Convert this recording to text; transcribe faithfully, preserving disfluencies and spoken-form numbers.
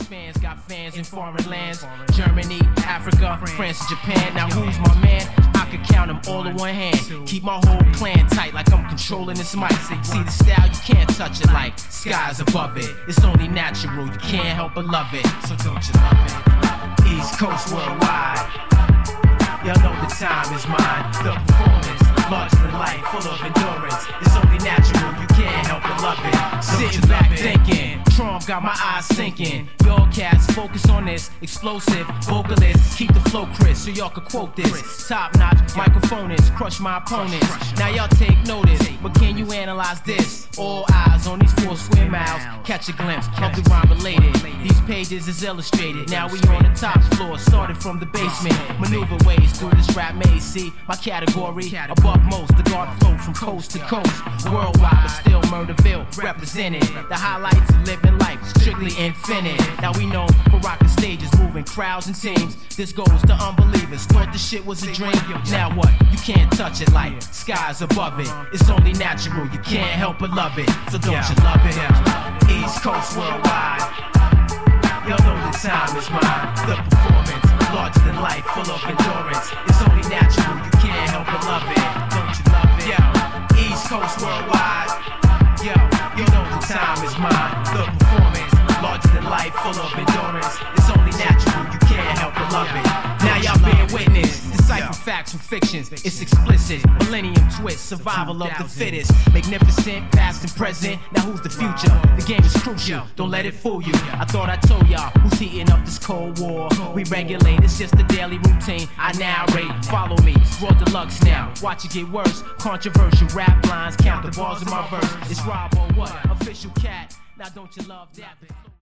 spans, got fans in foreign lands. Germany, Africa, France, and Japan. Now who's my man? I could count them all in one hand. Keep my whole clan tight like I'm controlling this mic. See the style, you can't touch it like skies above it. It's only natural, you can't help but love it. So don't you love it? East Coast worldwide. Y'all know the time is mine. The performance, larger than life, full of endurance. It's only natural, you can't help but love it. Sitting back thinking, Trump got my eyes sinking. Y'all cats focus on this, explosive vocalist. Keep the flow crisp so y'all can quote this. Top notch microphonists, crush my opponents. Now y'all take notice, but can you analyze this? All eyes on these four square miles. Catch a glimpse of the rhyme related. These pages is illustrated. Now we on the top floor, started from the basement. Maneuver ways through this rap maze. See my category above most. The guard flow from coast to coast, worldwide, but still Murderville represented. The highlights of living life, strictly infinite. Now we know for rocking stages, moving crowds and teams. This goes to unbelievers. Thought the shit was a dream. Now what? You can't touch it like skies above it. It's only natural. You can't help but love it. So don't you love it? East Coast worldwide. Y'all know the time is mine. The performance, larger than life, full of endurance. It's only natural. You can't help but love it. Don't you love it? Yo, East Coast worldwide. Yo, you know the time is mine. The performance, larger than life, full of endurance. It's only natural, you can't help but love it. Now y'all bear witness, decipher facts from fictions. It's explicit, millennium twist, survival of the fittest. Magnificent, past and present, now who's the future? The game is crucial, don't let it fool you. I thought I told y'all who's heating up this cold war. We regulate, it's just a daily routine. I narrate, follow me, raw deluxe now. Watch it get worse, controversial rap lines. Count the bars in my verse. It's Rob or what? Official cat. Now don't you love that?